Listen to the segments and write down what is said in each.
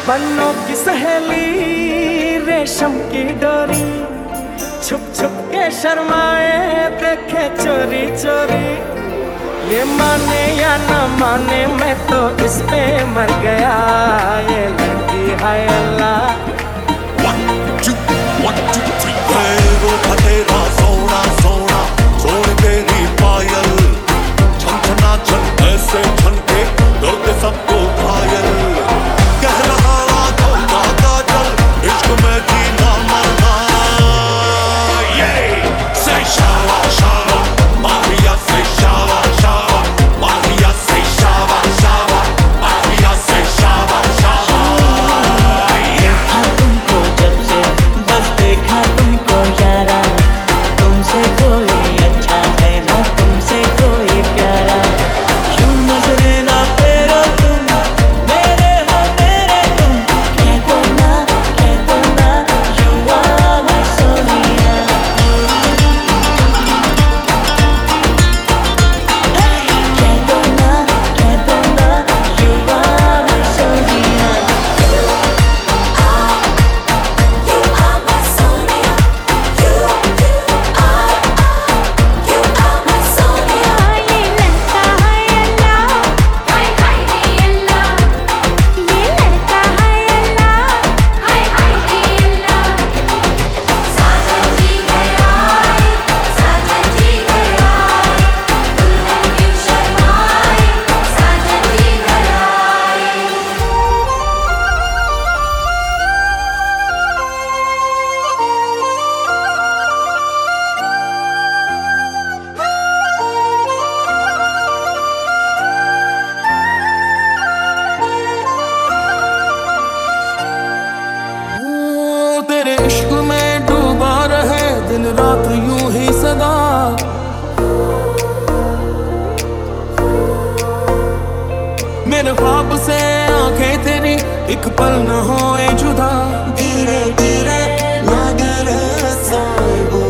पन्नों की सहेली रेशम की डोरी, छुप छुप के शर्माए देखे चोरी चोरी। ये माने या न माने मैं तो इस पे मर गया, ये लड़की है अल्लाह। 1 2 1 2 3 वो तेरा सोना सोना सोने तेरी पायल, छन छना छन ऐसे छन के दर्द सबको घायल। कह रहा आंखों का काजल इश्क में जीना मरना, ये से शावा शावा माहिया से शावा शावा माहिया से शावा शावा माहिया से शावा शावा। देखा तुमको जब से बस देखा तुमको यारा, तुमसे कोई अच्छा है ना तुमसे कोई प्यारा। यूं नजरे ना फेरो तुम, मेरे हो मेरे तुम, कह दो ना you are my सोनिया। कह दो ना you are my सोनिया। तेरे इश्क में डूबा रहे दिन रात यूं ही सदा, मेरे ख्वाब से आंखें तेरी एक पल न होए जुदा। धीरे धीरे लागे रे साइबो,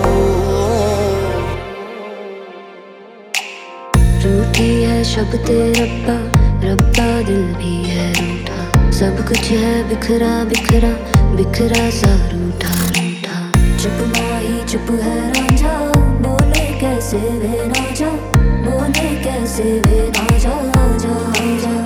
रूठी है शब्द रब्बा रब्बा दिल भी है रूठा, सब कुछ है बिखरा बिखरा बिखरा सा रूठा रूठा। चुप माही चुप है रांझा, बोले कैसे वे ना जा, बोले कैसे वे ना जा जा जा,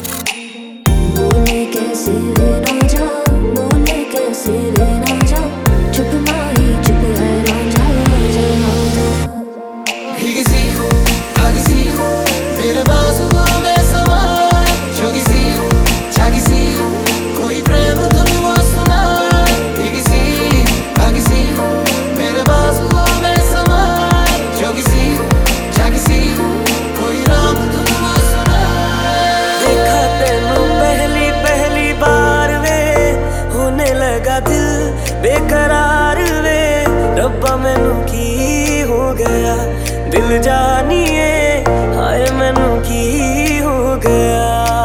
बोले कैसे वे ना जा, बोले कैसे वे ना जा। चुप माही चुप है रांझा जा जा। भीगी सी हूँ भागी सी हूँ तेरे बाजुओं में समा, जोगी सी हूँ जागी सी हूँ कोई प्रेम धुन वो सुना। भीगी सी भागी सी हूँ मेरे बाजुओं में समा, जोगी सी हूँ जागी सी हूँ कोई राम धुन वो सुना। देखा तेनू पहली पहली बार वे, होने लगा दिल बेकरार वे। रब्बा मैनू की हो गया दिल जानिए, हाय मैनू की हो गया।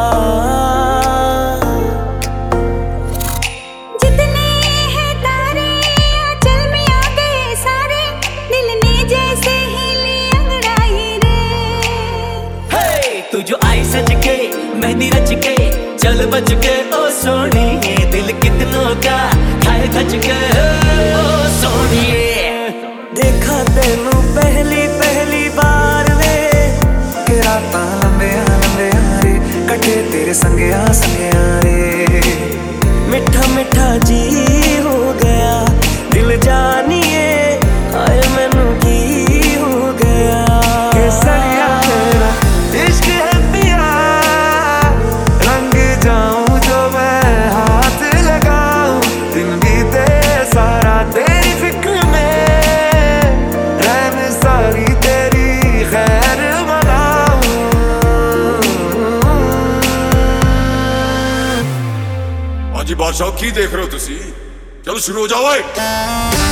जितने हैं तारे आंचल में आ गए सारे, दिल ने जैसे ही ली अंगड़ाई रे। हे तू जो आई सज के मेहंदी रच के चल बच के ओ सोनिए, दिल कितनों का खाए खच के ओ सोनिए। देखा तेनू पहली पहली बार वे, के रातां लंबिया लंबिया रे कटे तेरे संगिया संगिया रे। मिठा मिठा जी हो गया दिल जानिए, हाय मैनू की हो गया। केसरिया तेरा इश्क है पिया, रंग जाऊं जो मैं हाथ लगाऊं, दिन बीते सारा तेरी फिक्र में, रहम सारी तेरी खैर मनाऊं। हाँ जी बादशाह की देख रहे हो तुसी, चलो शुरू हो जाओ।